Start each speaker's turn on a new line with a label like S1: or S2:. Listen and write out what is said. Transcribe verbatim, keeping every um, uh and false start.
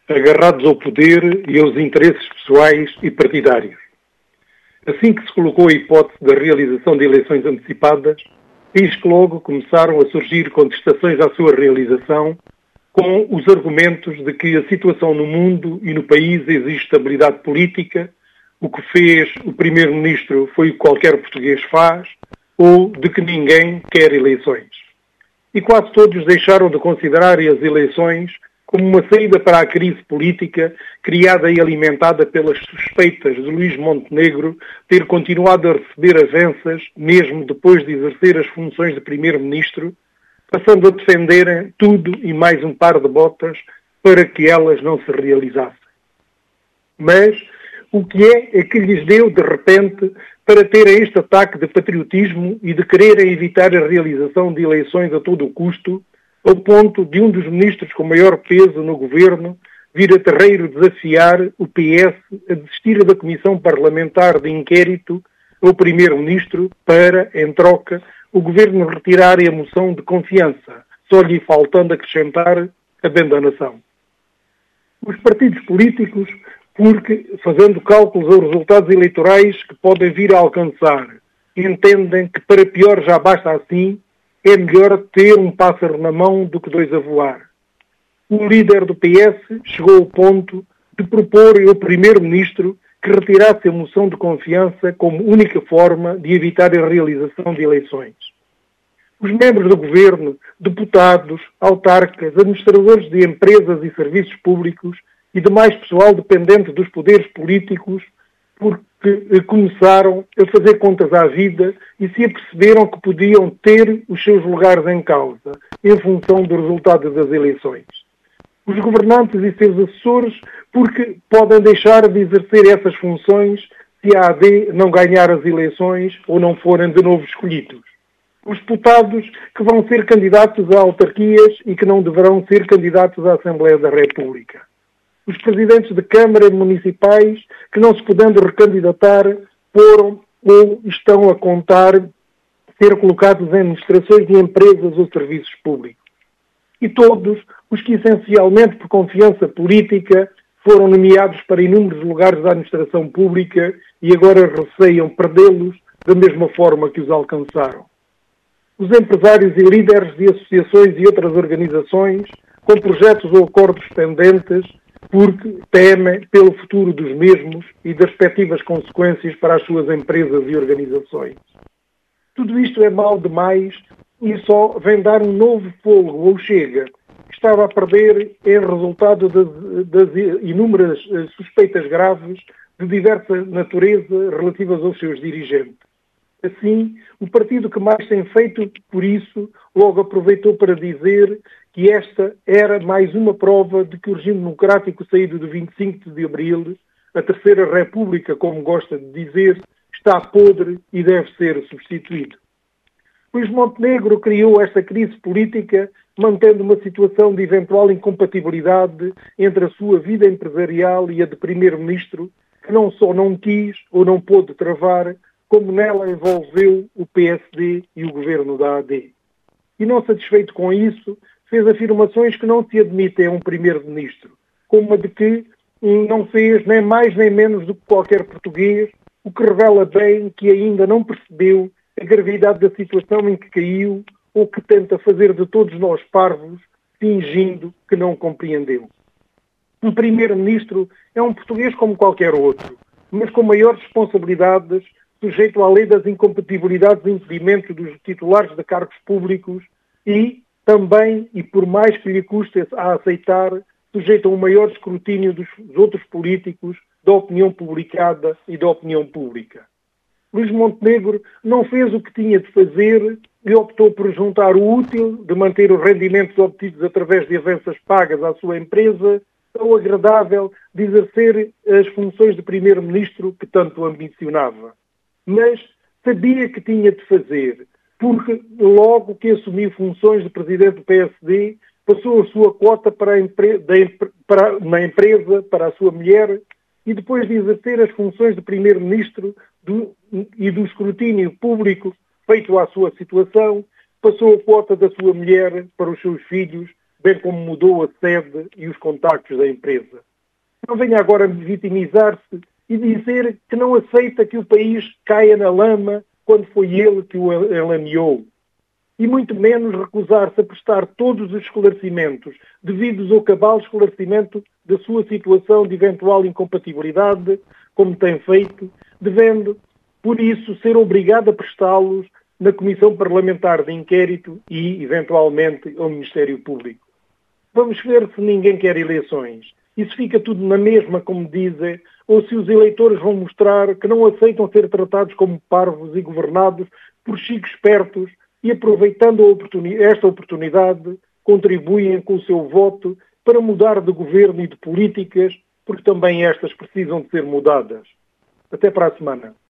S1: agarrados ao poder e aos interesses pessoais e partidários. Assim que se colocou a hipótese da realização de eleições antecipadas, eis que logo começaram a surgir contestações à sua realização, com os argumentos de que a situação no mundo e no país exige estabilidade política, o que fez o primeiro-ministro foi o que qualquer português faz, ou de que ninguém quer eleições. E quase todos deixaram de considerar as eleições como uma saída para a crise política criada e alimentada pelas suspeitas de Luís Montenegro ter continuado a receber avanças mesmo depois de exercer as funções de primeiro-ministro, passando a defenderem tudo e mais um par de botas para que elas não se realizassem. Mas o que é, é que lhes deu, de repente, para terem este ataque de patriotismo e de quererem evitar a realização de eleições a todo o custo, ao ponto de um dos ministros com maior peso no governo vir a terreiro desafiar o P S a desistir da Comissão Parlamentar de Inquérito ao primeiro-ministro para, em troca, o governo retirar a moção de confiança, só lhe faltando acrescentar a benda nação. Os partidos políticos, porque, fazendo cálculos aos resultados eleitorais que podem vir a alcançar, entendem que para pior já basta assim, é melhor ter um pássaro na mão do que dois a voar. O líder do P S chegou ao ponto de propor ao primeiro-ministro que retirasse a moção de confiança como única forma de evitar a realização de eleições. Os membros do governo, deputados, autarcas, administradores de empresas e serviços públicos e demais pessoal dependente dos poderes políticos, porque começaram a fazer contas à vida e se aperceberam que podiam ter os seus lugares em causa, em função do resultado das eleições. Os governantes e seus assessores, porque podem deixar de exercer essas funções se a A D não ganhar as eleições ou não forem de novo escolhidos. Os deputados que vão ser candidatos a autarquias e que não deverão ser candidatos à Assembleia da República. Os presidentes de Câmara municipais que, não se podendo recandidatar, foram ou estão a contar ser colocados em administrações de empresas ou serviços públicos. E todos os que, essencialmente por confiança política, foram nomeados para inúmeros lugares da administração pública e agora receiam perdê-los da mesma forma que os alcançaram. Os empresários e líderes de associações e outras organizações, com projetos ou acordos pendentes, porque temem pelo futuro dos mesmos e das respectivas consequências para as suas empresas e organizações. Tudo isto é mau demais e só vem dar um novo fôlego ao Chega, que estava a perder em resultado das, das inúmeras suspeitas graves de diversa natureza relativas aos seus dirigentes. Assim, o partido que mais tem feito por isso logo aproveitou para dizer que esta era mais uma prova de que o regime democrático saído do vinte e cinco de abril, a Terceira República, como gosta de dizer, está podre e deve ser substituído. Luís Montenegro criou esta crise política mantendo uma situação de eventual incompatibilidade entre a sua vida empresarial e a de primeiro-ministro, que não só não quis ou não pôde travar, como nela envolveu o P S D e o governo da A D. E não satisfeito com isso, fez afirmações que não se admitem a um primeiro-ministro, como a de que não fez nem mais nem menos do que qualquer português, o que revela bem que ainda não percebeu a gravidade da situação em que caiu ou que tenta fazer de todos nós parvos, fingindo que não compreendeu. Um primeiro-ministro é um português como qualquer outro, mas com maiores responsabilidades, sujeito à lei das incompatibilidades e impedimentos dos titulares de cargos públicos e também, e por mais que lhe custe a aceitar, sujeito a um maior escrutínio dos outros políticos, da opinião publicada e da opinião pública. Luís Montenegro não fez o que tinha de fazer e optou por juntar o útil de manter os rendimentos obtidos através de avanças pagas à sua empresa ao agradável de exercer as funções de primeiro-ministro que tanto ambicionava. Mas sabia que tinha de fazer, porque logo que assumiu funções de presidente do P S D, passou a sua cota para a empre... para... na empresa, para a sua mulher, e depois de exercer as funções de primeiro-ministro do... e do escrutínio público feito à sua situação, passou a cota da sua mulher para os seus filhos, bem como mudou a sede e os contactos da empresa. Não venha agora vitimizar-se e dizer que não aceita que o país caia na lama quando foi ele que o enlameou. E muito menos recusar-se a prestar todos os esclarecimentos devidos ao cabal esclarecimento da sua situação de eventual incompatibilidade, como tem feito, devendo, por isso, ser obrigado a prestá-los na Comissão Parlamentar de Inquérito e, eventualmente, ao Ministério Público. Vamos ver se ninguém quer eleições. E se fica tudo na mesma, como dizem, ou se os eleitores vão mostrar que não aceitam ser tratados como parvos e governados por chicos espertos e, aproveitando a oportuni- esta oportunidade, contribuem com o seu voto para mudar de governo e de políticas, porque também estas precisam de ser mudadas. Até para a semana.